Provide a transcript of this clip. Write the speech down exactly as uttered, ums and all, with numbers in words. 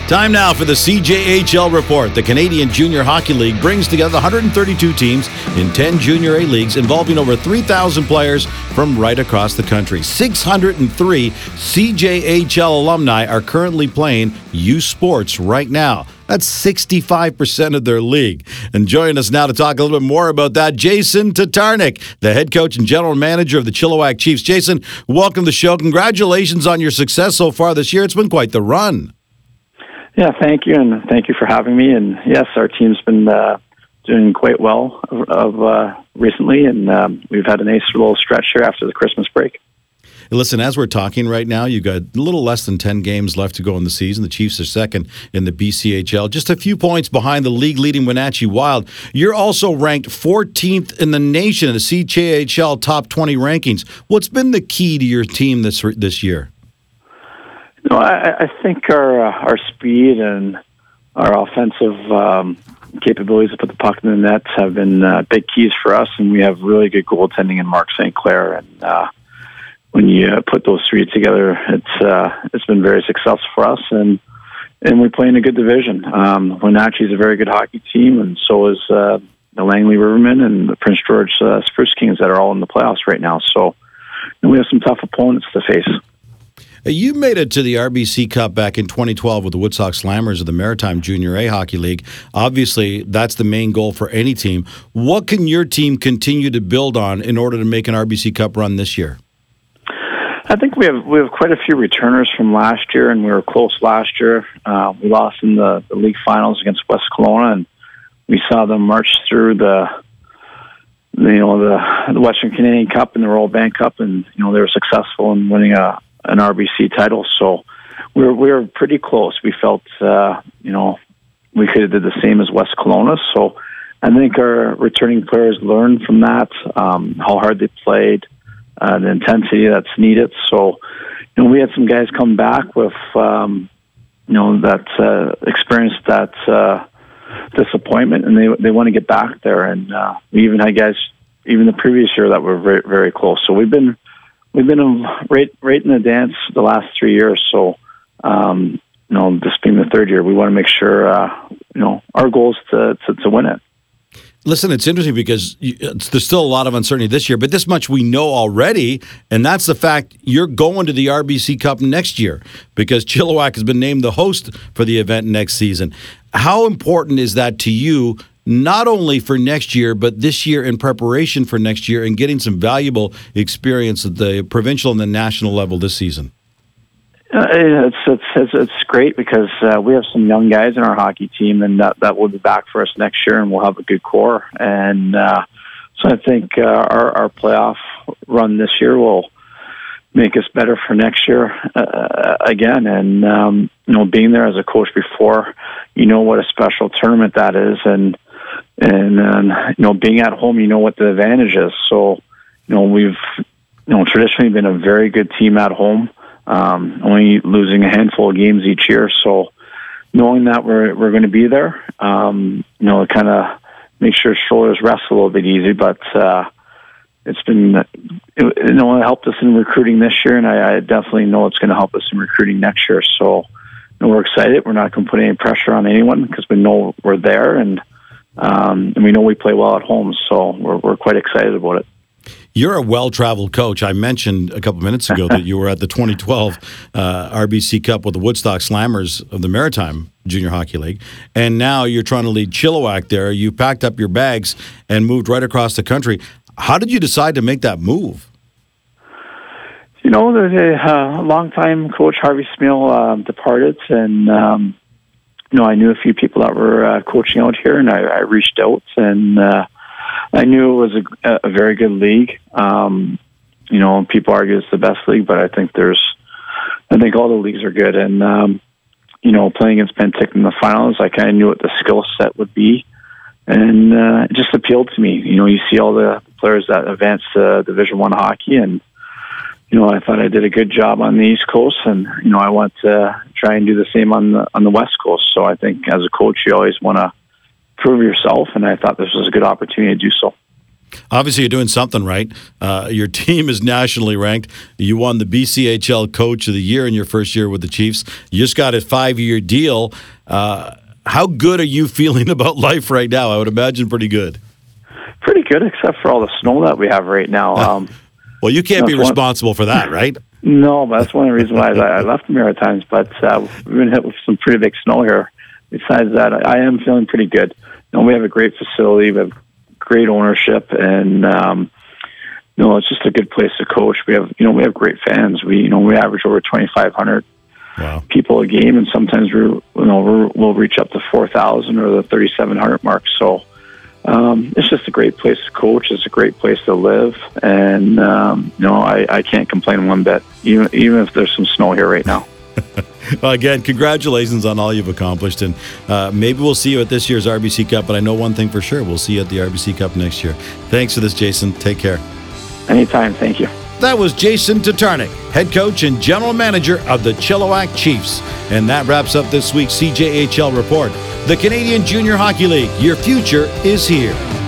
Time now for the C J H L Report. The Canadian Junior Hockey League brings together one hundred thirty-two teams in ten Junior A leagues involving over three thousand players from right across the country. six hundred three C J H L alumni are currently playing U Sports right now. That's sixty-five percent of their league. And joining us now to talk a little bit more about that, Jason Tatarnic, the head coach and general manager of the Chilliwack Chiefs. Jason, welcome to the show. Congratulations on your success so far this year. It's been quite the run. Yeah, thank you, and thank you for having me. And yes, our team's been uh, doing quite well of, of uh, recently, and um, we've had a nice little stretch here after the Christmas break. Listen, as we're talking right now, you've got a little less than ten games left to go in the season. The Chiefs are second in the B C H L, just a few points behind the league-leading Wenatchee Wild. You're also ranked fourteenth in the nation in the C J H L Top twenty rankings. What's been the key to your team this this year? No, I, I think our uh, our speed and our offensive um, capabilities to put the puck in the nets have been uh, big keys for us, and we have really good goaltending in Mark Saint Clair. And uh, when you uh, put those three together, it's uh, it's been very successful for us, and and we play in a good division. Um, Wenatchee is a very good hockey team, and so is uh, the Langley Rivermen and the Prince George uh, Spruce Kings that are all in the playoffs right now. So and we have some tough opponents to face. You made it to the R B C Cup back in twenty twelve with the Woodstock Slammers of the Maritime Junior A Hockey League. Obviously, that's the main goal for any team. What can your team continue to build on in order to make an R B C Cup run this year? I think we have we have quite a few returners from last year, and we were close last year. Uh, we lost in the, the league finals against West Kelowna, and we saw them march through the, the you know the, the Western Canadian Cup and the Royal Bank Cup, and you know they were successful in winning a an R B C title. So we were we were pretty close. We felt uh, you know we could have did the same as West Kelowna. So I think our returning players learned from that, um, how hard they played, uh, the intensity that's needed. So you know we had some guys come back with um, you know that uh, experienced that uh, disappointment, and they they want to get back there. And uh, we even had guys even the previous year that were very very close. So we've been We've been um, right, right in the dance the last three years. So, um, you know, this being the third year, we want to make sure, uh, you know, our goal is to, to, to win it. Listen, it's interesting because you, it's, there's still a lot of uncertainty this year, but this much we know already, and that's the fact you're going to the R B C Cup next year because Chilliwack has been named the host for the event next season. How important is that to you, not only for next year, but this year in preparation for next year and getting some valuable experience at the provincial and the national level this season? Uh, it's, it's it's it's great because uh, we have some young guys in our hockey team, and that, that will be back for us next year, and we'll have a good core. And uh, so I think uh, our, our playoff run this year will make us better for next year uh, again. And, um, you know, being there as a coach before, you know what a special tournament that is. And, And, um, you know, being at home, you know what the advantage is. So, you know, we've, you know, traditionally been a very good team at home, um, only losing a handful of games each year. So knowing that we're we're going to be there, um, you know, it kind of makes your shoulders rest a little bit easy. But uh, it's been, it, you know, it helped us in recruiting this year, and I, I definitely know it's going to help us in recruiting next year. So, you know, we're excited. We're not going to put any pressure on anyone because we know we're there, and Um, and we know we play well at home, so we're we're quite excited about it. You're a well-traveled coach. I mentioned a couple minutes ago that you were at the twenty twelve uh, R B C Cup with the Woodstock Slammers of the Maritime Junior Hockey League, and now you're trying to lead Chilliwack there. You packed up your bags and moved right across the country. How did you decide to make that move? You know, there's a uh, longtime coach, Harvey Smale, uh, departed, and um, you know, I knew a few people that were uh, coaching out here, and I, I reached out, and uh, I knew it was a, a very good league. Um, you know, people argue it's the best league, but I think there's, I think all the leagues are good. And um, you know, playing against Penticton in the finals, I kind of knew what the skill set would be, and uh, it just appealed to me. You know, you see all the players that advanced to Division One hockey, and you know, I thought I did a good job on the East Coast, and you know, I want to try and do the same on the on the West Coast. So I think as a coach, you always want to prove yourself, and I thought this was a good opportunity to do so. Obviously, you're doing something right. Uh, your team is nationally ranked. You won the B C H L Coach of the Year in your first year with the Chiefs. You just got a five-year deal. Uh, how good are you feeling about life right now? I would imagine pretty good. Pretty good, except for all the snow that we have right now. Um, well, you can't be responsible one, for that, right? No, but that's one of the reasons why I, I left the Maritimes. But uh, we've been hit with some pretty big snow here. Besides that, I, I am feeling pretty good. You know, we have a great facility. We have great ownership, and um, you know, it's just a good place to coach. We have, you know, we have great fans. We, you know, we average over twenty-five hundred wow. people a game, and sometimes we, you know, we're, we'll reach up to four thousand or the thirty-seven hundred mark. So um, it's just a great place to coach. It's a great place to live, and um, you know, I, I can't complain one bit, even even if there's some snow here right now. Well, again, congratulations on all you've accomplished, and uh, maybe we'll see you at this year's R B C Cup, but I know one thing for sure, we'll see you at the R B C Cup next year. Thanks for this, Jason. Take care. Anytime. Thank you. That was Jason Tatarnic, head coach and general manager of the Chilliwack Chiefs. And that wraps up this week's C J H L Report. The Canadian Junior Hockey League, your future is here.